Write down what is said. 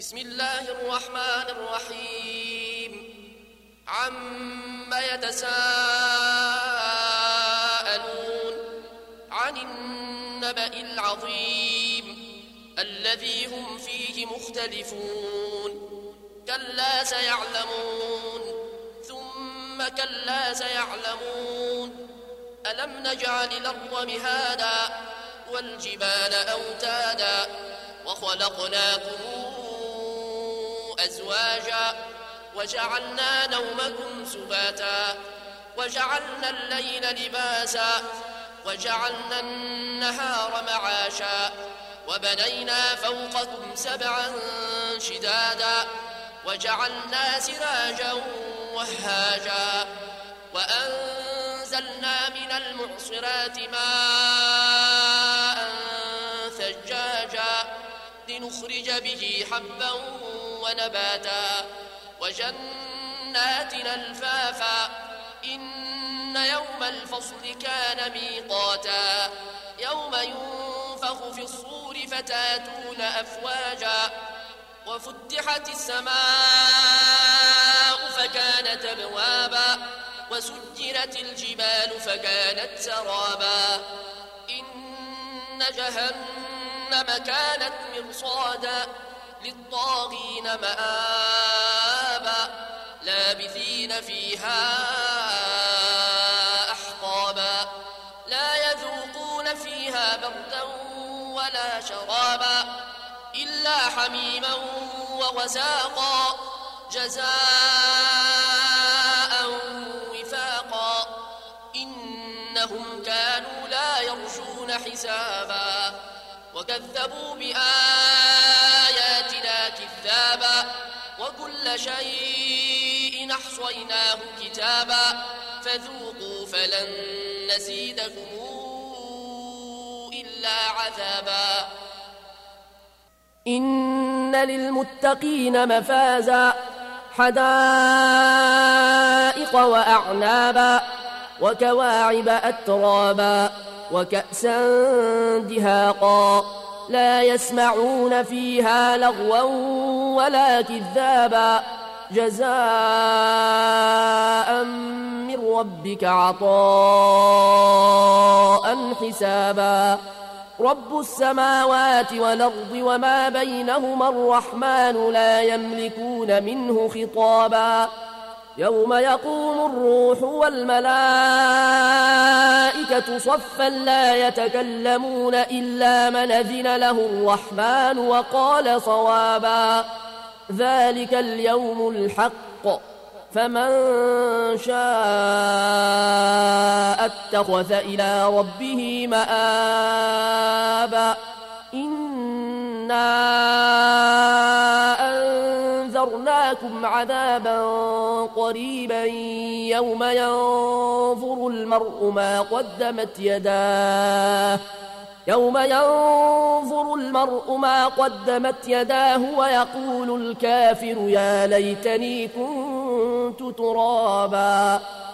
بسم الله الرحمن الرحيم عما يتساءلون عن النبأ العظيم الذي هم فيه مختلفون كلا سيعلمون ثم كلا سيعلمون ألم نجعل الأرض مهادا والجبال أوتادا وخلقناكم أزواجا وجعلنا نومكم سباتا وجعلنا الليل لباسا وجعلنا النهار معاشا وبنينا فوقكم سبعا شدادا وجعلنا سراجا وهاجا وأنزلنا من المعصرات ماء ثجاجا لنخرج به حبا ونباتا وجنات ألفافا إن يوم الفصل كان ميقاتا يوم ينفخ في الصور فتاتون أفواجا وفتحت السماء فكانت أبوابا وسجرت الجبال فكانت سرابا إن جهنم كانت مرصادا للطاغين مآبا لابثين فيها أحقابا لا يذوقون فيها بردا ولا شرابا إلا حميما وغساقا جزاء وفاقا إنهم كانوا لا يرجون حسابا وكذبوا بآياتنا كذابا وكل شيء أحصيناه كتابا فذوقوا فلن نزيدكم إلا عذابا إن للمتقين مفازا حدائق وأعنابا وكواعب أترابا وكأسا دهاقا لا يسمعون فيها لغوا ولا كذابا جزاء من ربك عطاء حسابا رب السماوات والأرض وما بينهما الرحمن لا يملكون منه خطابا يوم يقوم الروح والملائكة صفا لا يتكلمون إلا من أذن له الرحمن وقال صوابا ذلك اليوم الحق فمن شاء اتخذ إلى ربه مآبا إنا أنذرناكم عذابا قريبا يوم ينظر المرء ما قدمت يداه ويقول الكافر يا ليتني كنت ترابا